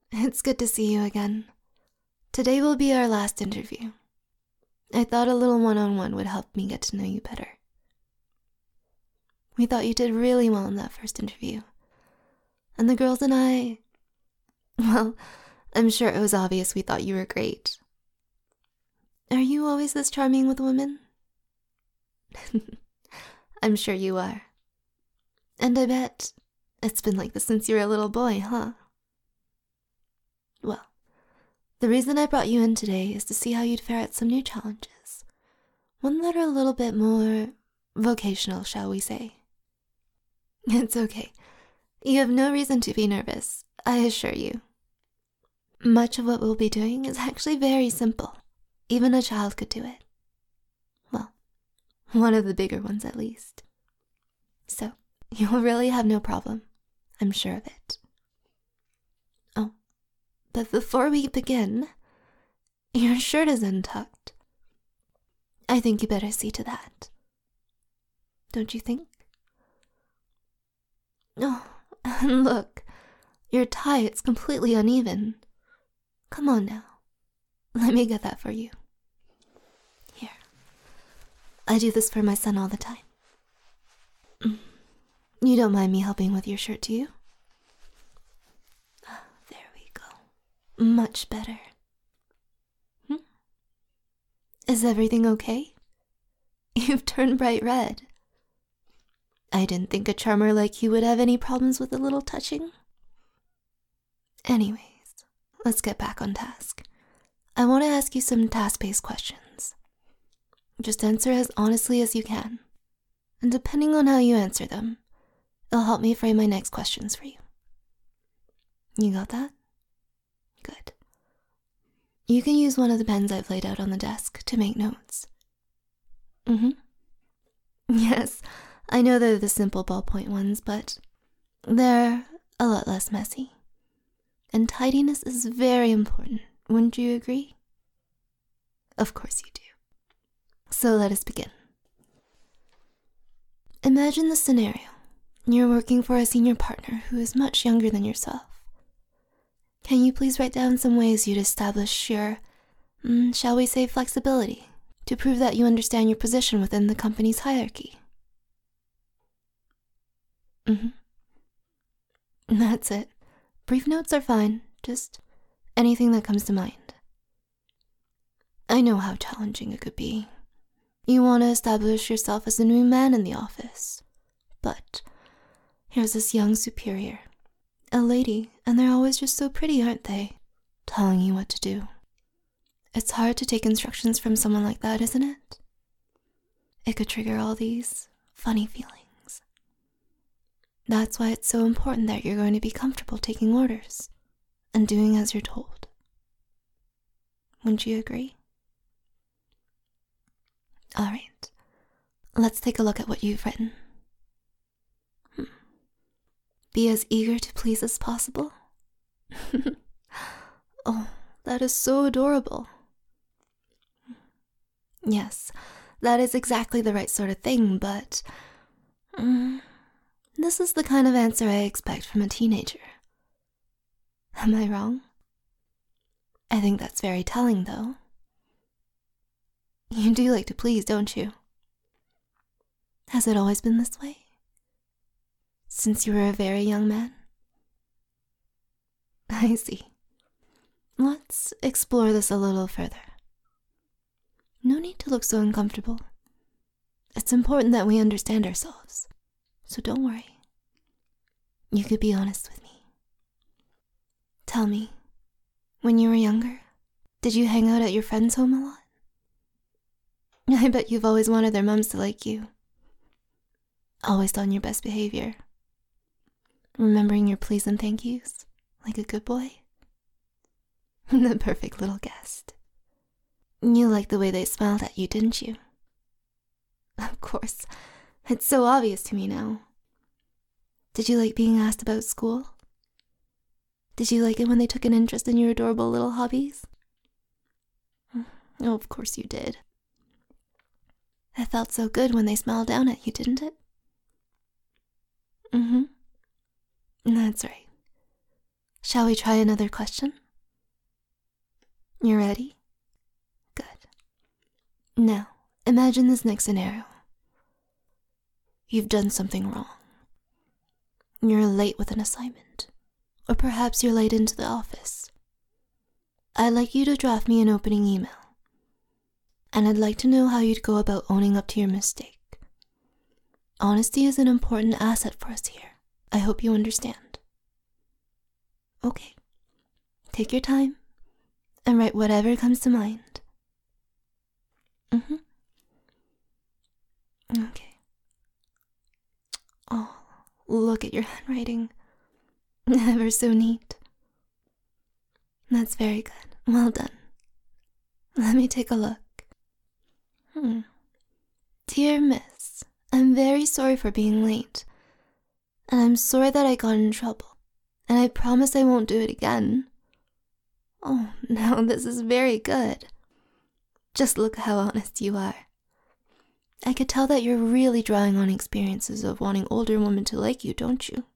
It's good to see you again. Today will be our last interview. I thought a little one-on-one would help me get to know you better. We thought you did really well in that first interview. And the girls and I... Well, I'm sure it was obvious we thought you were great. Are you always this charming with women? I'm sure you are. And I bet it's been like this since you were a little boy, huh? Well, the reason I brought you in today is to see how you'd fare at some new challenges. One that are a little bit more vocational, shall we say. It's okay. You have no reason to be nervous, I assure you. Much of what we'll be doing is actually very simple. Even a child could do it. Well, one of the bigger ones at least. So, you'll really have no problem. I'm sure of it. Oh, but before we begin, your shirt is untucked. I think you better see to that. Don't you think? Oh, and look, your tie, it's completely uneven. Come on now. Let me get that for you. Here. I do this for my son all the time. You don't mind me helping with your shirt, do you? There we go. Much better. Is everything okay? You've turned bright red. I didn't think a charmer like you would have any problems with a little touching. Anyways, let's get back on task. I want to ask you some task-based questions. Just answer as honestly as you can. And depending on how you answer them, it'll help me frame my next questions for you. You got that? Good. You can use one of the pens I've laid out on the desk to make notes. Yes, I know they're the simple ballpoint ones, but they're a lot less messy. And tidiness is very important, wouldn't you agree? Of course you do. So let us begin. Imagine the scenario. You're working for a senior partner who is much younger than yourself. Can you please write down some ways you'd establish your, shall we say, flexibility, to prove that you understand your position within the company's hierarchy? That's it. Brief notes are fine, just anything that comes to mind. I know how challenging it could be. You want to establish yourself as a new man in the office. But here's this young superior, a lady, and they're always just so pretty, aren't they? Telling you what to do. It's hard to take instructions from someone like that, isn't it? It could trigger all these funny feelings. That's why it's so important that you're going to be comfortable taking orders and doing as you're told. Wouldn't you agree? All right, let's take a look at what you've written. Be as eager to please as possible. Oh, that is so adorable. Yes, that is exactly the right sort of thing, but this is the kind of answer I expect from a teenager. Am I wrong? I think that's very telling, though. You do like to please, don't you? Has it always been this way? Since you were a very young man? I see. Let's explore this a little further. No need to look so uncomfortable. It's important that we understand ourselves, so don't worry. You could be honest with me. Tell me, when you were younger, did you hang out at your friends' home a lot? I bet you've always wanted their mums to like you. Always on your best behavior. Remembering your please and thank yous, like a good boy. The perfect little guest. You liked the way they smiled at you, didn't you? Of course, it's so obvious to me now. Did you like being asked about school? Did you like it when they took an interest in your adorable little hobbies? Oh, of course you did. It felt so good when they smiled down at you, didn't it? That's right. Shall we try another question? You ready? Good. Now, imagine this next scenario. You've done something wrong. You're late with an assignment, or perhaps you're late into the office. I'd like you to draft me an opening email, and I'd like to know how you'd go about owning up to your mistake. Honesty is an important asset for us here. I hope you understand. Okay, take your time and write whatever comes to mind. Okay. Oh, look at your handwriting. Ever so neat. That's very good. Well done. Let me take a look. Dear Miss, I'm very sorry for being late. And I'm sorry that I got in trouble. And I promise I won't do it again. Oh, now this is very good. Just look how honest you are. I could tell that you're really drawing on experiences of wanting older women to like you, don't you?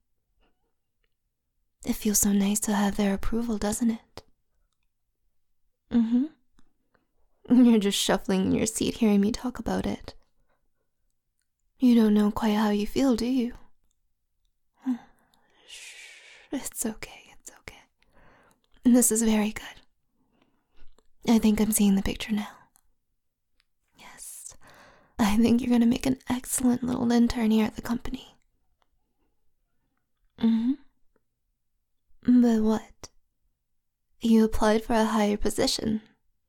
It feels so nice to have their approval, doesn't it? You're just shuffling in your seat hearing me talk about it. You don't know quite how you feel, do you? Shh, it's okay, it's okay. This is very good. I think I'm seeing the picture now. Yes, I think you're gonna make an excellent little intern here at the company. But what? You applied for a higher position.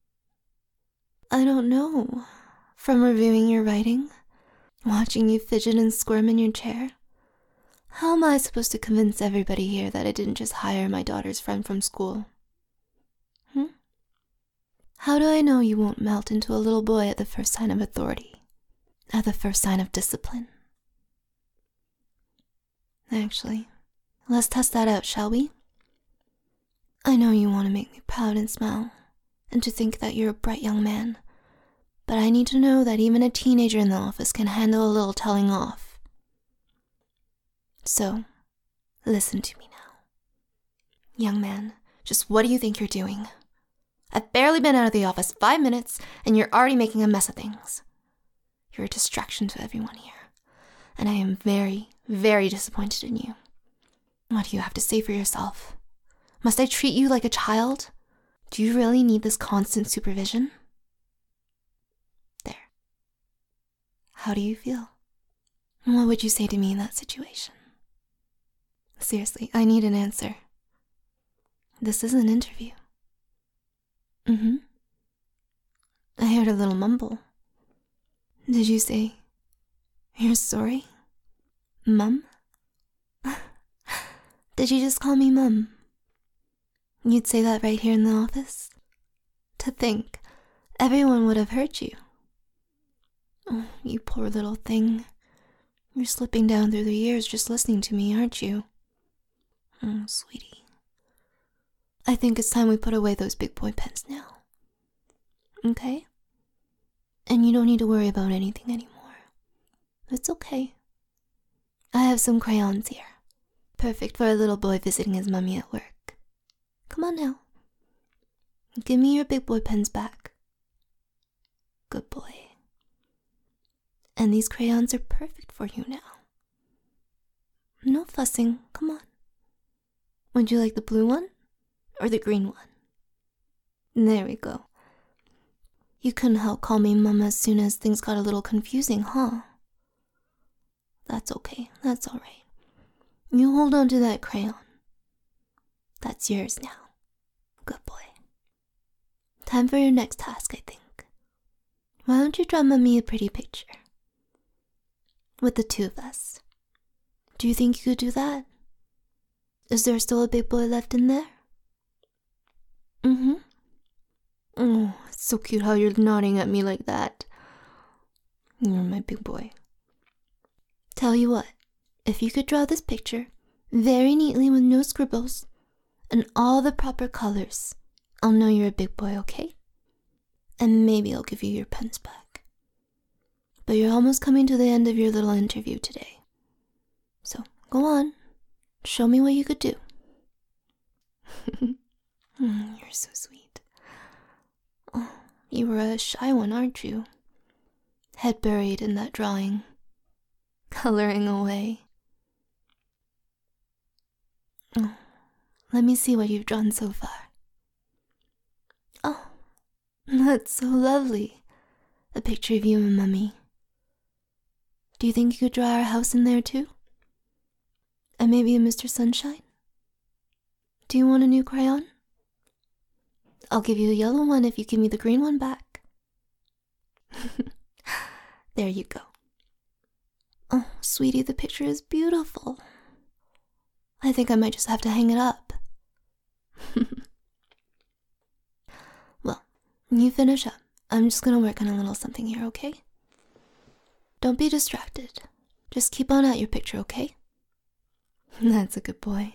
I don't know. From reviewing your writing, watching you fidget and squirm in your chair, how am I supposed to convince everybody here that I didn't just hire my daughter's friend from school? How do I know you won't melt into a little boy at the first sign of authority? At the first sign of discipline? Actually, let's test that out, shall we? I know you want to make me proud and smile, and to think that you're a bright young man, but I need to know that even a teenager in the office can handle a little telling off. So, listen to me now. Young man, just what do you think you're doing? I've barely been out of the office 5 minutes, and you're already making a mess of things. You're a distraction to everyone here, and I am very, very disappointed in you. What do you have to say for yourself? Must I treat you like a child? Do you really need this constant supervision? There. How do you feel? What would you say to me in that situation? Seriously, I need an answer. This is an interview. I heard a little mumble. Did you say, you're sorry? Mum? Did you just call me Mum? You'd say that right here in the office? To think, everyone would have heard you. Oh, you poor little thing. You're slipping down through the years just listening to me, aren't you? Oh, sweetie. I think it's time we put away those big boy pens now. Okay? And you don't need to worry about anything anymore. It's okay. I have some crayons here. Perfect for a little boy visiting his mummy at work. Come on now. Give me your big boy pens back. Good boy. And these crayons are perfect for you now. No fussing, come on. Would you like the blue one or the green one? There we go. You couldn't help call me Mama as soon as things got a little confusing, huh? That's okay, that's alright. You hold on to that crayon. That's yours now. Good boy. Time for your next task, I think. Why don't you draw Mummy a pretty picture? With the two of us. Do you think you could do that? Is there still a big boy left in there? Oh, it's so cute how you're nodding at me like that. You're my big boy. Tell you what, if you could draw this picture very neatly with no scribbles and all the proper colors, I'll know you're a big boy, okay? And maybe I'll give you your pens back. But you're almost coming to the end of your little interview today. So, go on. Show me what you could do. You're so sweet. Oh, you were a shy one, aren't you? Head buried in that drawing, coloring away. Oh, let me see what you've drawn so far. Oh, that's so lovely. A picture of you and Mummy. Do you think you could draw our house in there too? And maybe a Mr. Sunshine? Do you want a new crayon? I'll give you a yellow one if you give me the green one back. There you go. Oh, sweetie, the picture is beautiful. I think I might just have to hang it up. Well, you finish up. I'm just gonna work on a little something here, okay? Don't be distracted. Just keep on at your picture, okay? That's a good boy.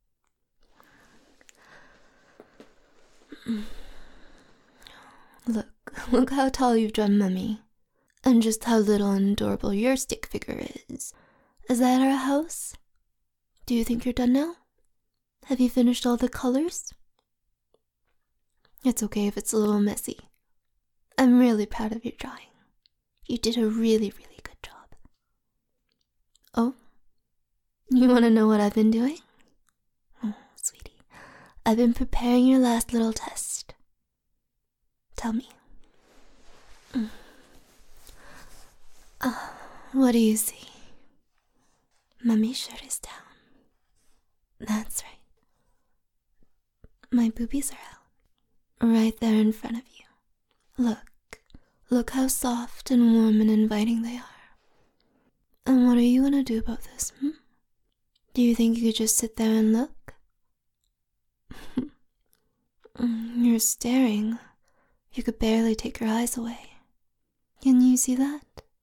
Look how tall you've drawn Mummy. And just how little and adorable your stick figure is. Is that our house? Do you think you're done now? Have you finished all the colors? It's okay if it's a little messy. I'm really proud of your drawing. You did a really, really good job. Oh? You want to know what I've been doing? Oh, sweetie. I've been preparing your last little test. Tell me. What do you see? Mummy's shirt is down. That's right. My boobies are out. Right there in front of you. Look how soft and warm and inviting they are. And what are you gonna do about this, Do you think you could just sit there and look? You're staring. You could barely take your eyes away. Can you see that?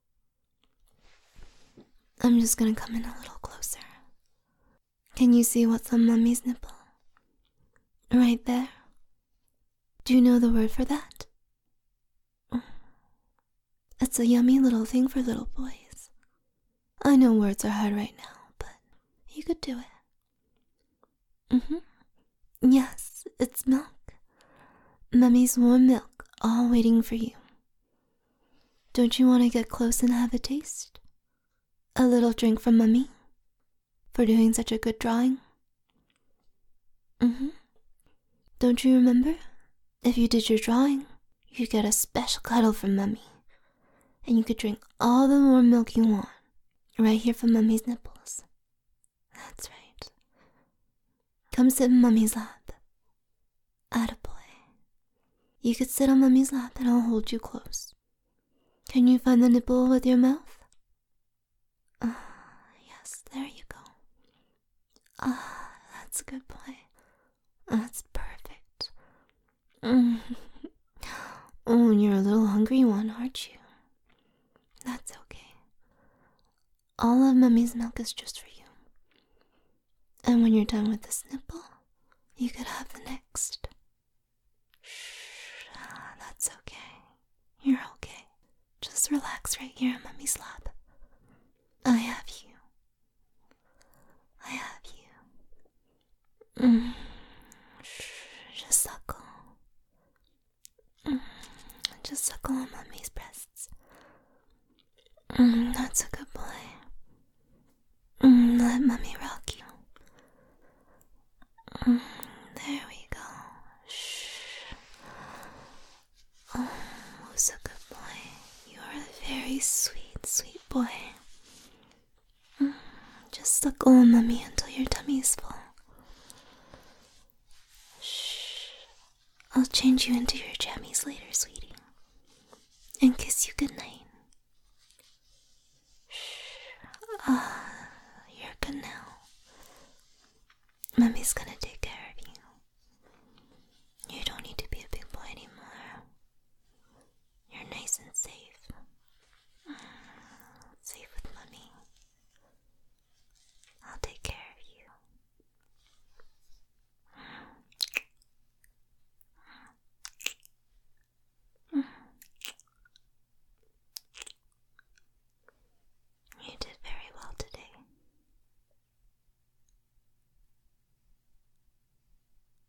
I'm just gonna come in a little closer. Can you see what's on Mummy's nipple? Right there. Do you know the word for that? It's a yummy little thing for little boys. I know words are hard right now, but you could do it. Yes, it's milk. Mummy's warm milk, all waiting for you. Don't you want to get close and have a taste? A little drink from Mummy? For doing such a good drawing? Don't you remember? If you did your drawing, you'd get a special cuddle from Mummy. And you could drink all the warm milk you want, right here from Mummy's nipples. That's right. Come sit in Mummy's lap. Attaboy. You could sit on Mummy's lap and I'll hold you close. Can you find the nipple with your mouth? Yes, there you go. That's a good boy. That's perfect. Oh, you're a little hungry one, aren't you? That's okay. All of Mummy's milk is just for you. And when you're done with this nipple, you could have the next. Shh, that's okay. You're okay. Just relax right here in Mummy's lap. I have you. I have you. Just suckle. Just suckle on Mummy's breasts. That's a good boy. Let Mummy rock you. There we go. Shh. Oh, who's a good boy? You're a very sweet, sweet boy. Just suckle on Mummy until your tummy's full. Shh. I'll change you into your jammies later, sweetie. And kiss you goodnight.